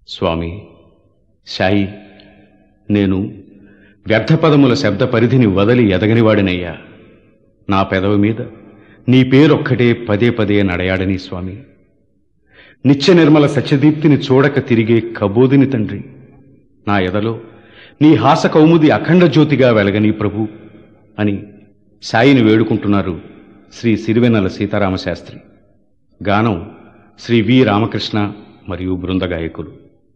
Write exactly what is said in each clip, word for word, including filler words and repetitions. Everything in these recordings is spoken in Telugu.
స్వామి, సాయి, నేను వ్యర్థపదముల శబ్ద పరిధిని వదలి ఎదగనివాడినయ్యా. నా పెదవి మీద నీ పేరొక్కటే పదే పదే నడయాడని స్వామి. నిత్య నిర్మల సత్యదీప్తిని చూడక తిరిగే కబోదిని తండ్రి, నా ఎదలో నీ హాస కౌముది అఖండ జ్యోతిగా వెలగని ప్రభు అని సాయిని వేడుకుంటున్నారు శ్రీ సిరివెన్నెల సీతారామశాస్త్రి. గానం శ్రీ వి రామకృష్ణ మరియు బృంద గాయకులు.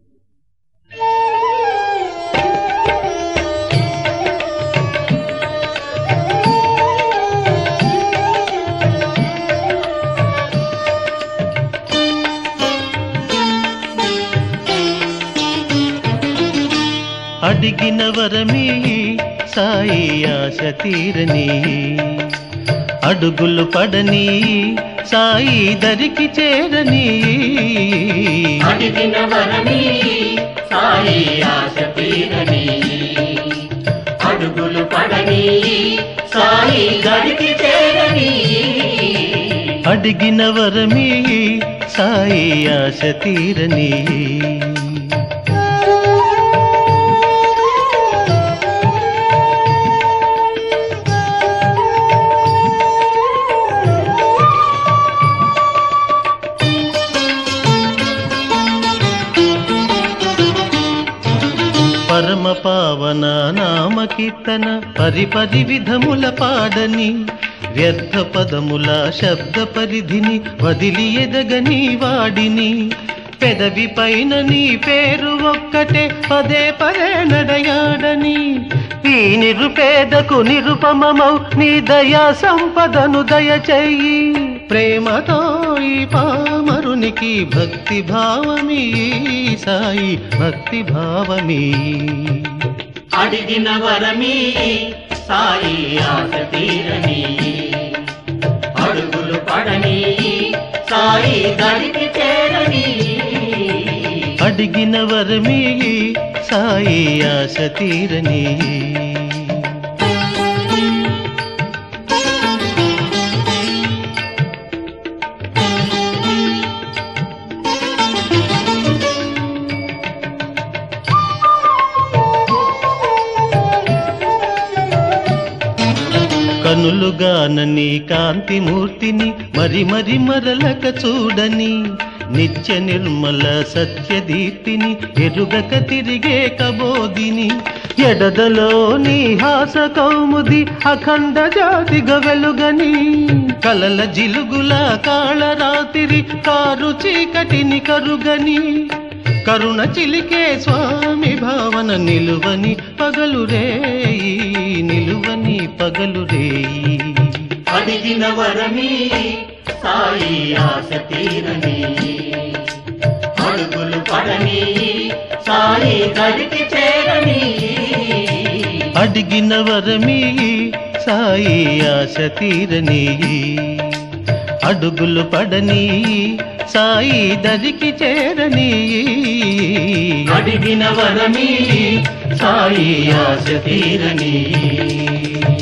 అడిగిన వరమీ సాయి ఆశ తీరని, అడుగులు పడని సాయి దరికి చేరని. అడిగిన వరమీ సాయి ఆశ తీరని, అడుగులు పడని సాయి దరికి చేరని. అడిగిన వరమీ సాయి ఆశ తీరని. పరమ పావన నామ కీర్తన పరిపరి విధముల పాడని, వ్యర్థ పదముల శబ్ద పరిధిని వదిలి ఎదగని వాడిని. పెదవి పైన నీ పేరు ఒక్కటే పదే పదే నడయాడని. ఈ నిరుపేదకు నిరుపమమౌ నీ దయా సంపదను దయచెయ్యి. ప్రేమతో ఈ పామరునికి భక్తి భావమీ సాయి, భక్తి భావమీ. అడిగిన వరమీ సాయి ఆశ తీరని, అడుగులు పడని సాయి దరికి చేరని. అడిగిన వరమీ సాయి ఆశ తీరని. కనులుగానని కాంతిమూర్తిని మరి మరి మరలక చూడని. నిత్య నిర్మల సత్యదీప్తిని ఎరుగక తిరిగే కబోదిని. ఎడదలోని హాస కౌముది అఖండ జ్యోతిగా వెలుగని. కలల జిలుగుల కాళరాతిరి కారు చీకటిని కరుగని. కరుణ చిలికే స్వామి భావన నిలువని పగలు రేయి, నిలువని పగలు రేయి. అడిగిన వరమీ సాయి ఆశ తీరని, అడుగులు పడని సాయి దరికి చేరని. అడిగిన వరమీ సాయి ఆశ తీరని, అడుగులు పడని సాయి దరికి చేరని. అడిగిన వరమీ సాయి ఆశ తీరని.